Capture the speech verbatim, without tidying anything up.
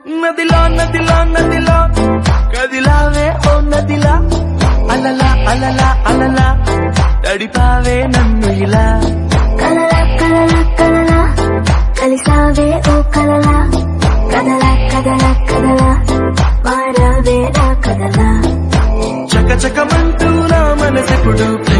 నదిలా నదిలా నదిలా కదిలావే ఓ నదిలా అలలా అలలా అలలా తడిపావే నన్ను ఇలా కలలా కలలా కలలా కలిసావే ఓ కలలా కదలా కదలా కదలా మారావే నా కదలా చక చకమంటూ నా మనసెప్పుడు